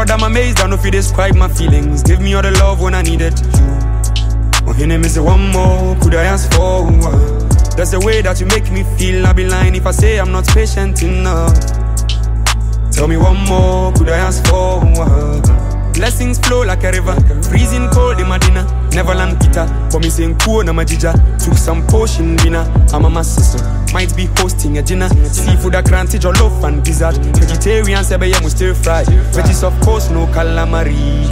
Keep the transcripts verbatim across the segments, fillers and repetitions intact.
Lord, I'm amazed, I know if you describe my feelings. Give me all the love when I needed you. Oh, your name is one more, could I ask for? That's the way that you make me feel. I'll be lying if I say I'm not patient enough. Tell me one more, could I ask for? Blessings flow like a river, freezing cold in Medina. Neverland Peter, for me saying cool na majija. Took some potion dinner, I'm a my sister. Might be hosting a dinner. Seafood a cranty, jollof and dessert. Vegetarian sebe ya stir fry. Veggies of course no calamari.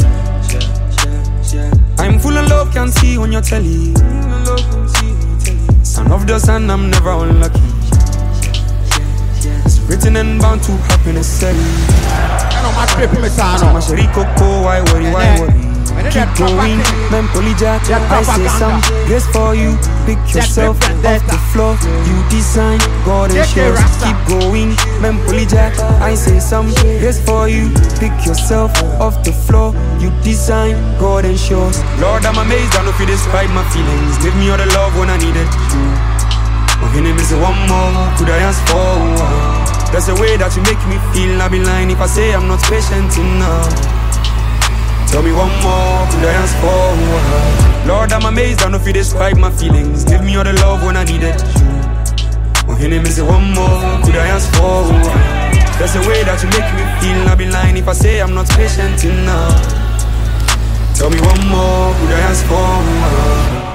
I'm full of love, can't see on your telly. Son of the sun, I'm never unlucky. It's written and bound to happen necessary. So much Ricoco, why worry, why worry? Keep going, man, Polyjack. I say some grace for you. Pick yourself off the floor. You design, God ensures. Keep going, man, Polyjack. I say some grace for you. Pick yourself off the floor. You design, God ensures. Lord, I'm amazed, I know if you describe my feelings. Give me all the love when I needed you. Oh, your name is one more, could I ask for? That's the way that you make me feel. I'll be lying if I say I'm not patient enough. Tell me one more, could I ask for? Lord, I'm amazed, I know if you describe my feelings. Give me all the love when I needed you. Oh, your name is one more, could I ask for? That's the way that you make me feel. I'll be lying if I say I'm not patient enough. Tell me one more, could I ask for?